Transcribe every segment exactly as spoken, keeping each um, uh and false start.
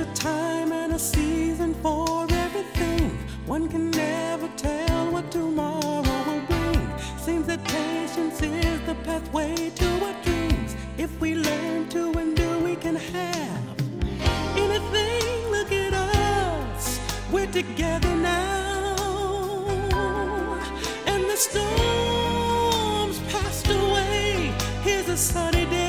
time and a season for everything. One can never tell what tomorrow will bring. Seems that patience is the pathway to our dreams. If we learn to endure, we can have anything. Look at us, we're together now, and the storms passed away. Here's a sunny day.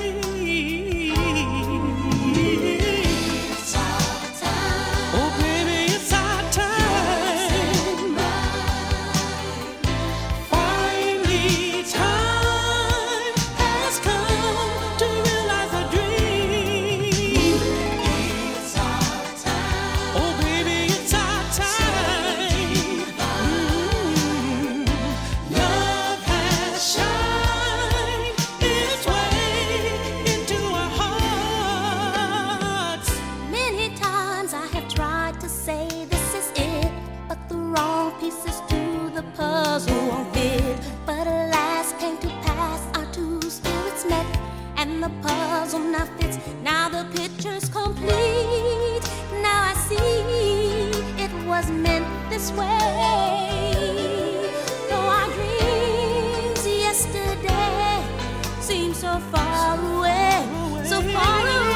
Pieces to the puzzle won't fit, but alas came to pass. Our two spirits met, and the puzzle now fits. Now the picture's complete. Now I see it was meant this way. Though our dreams yesterday seem so far away, so far away.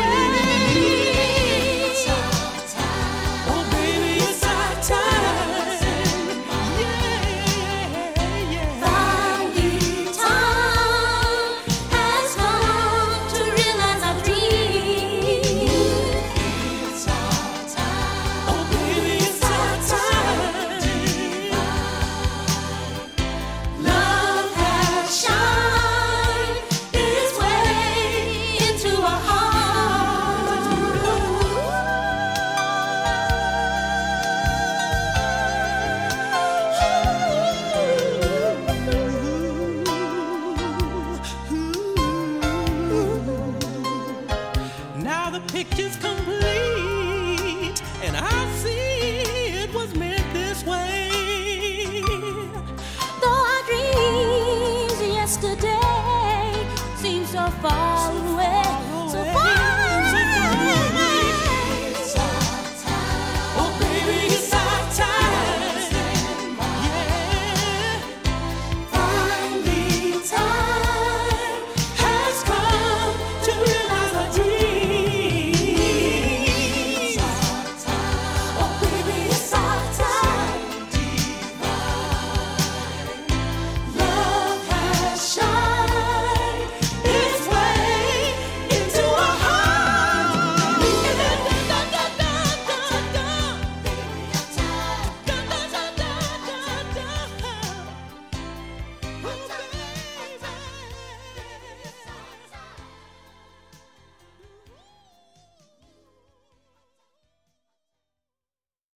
Now the picture's complete, and I see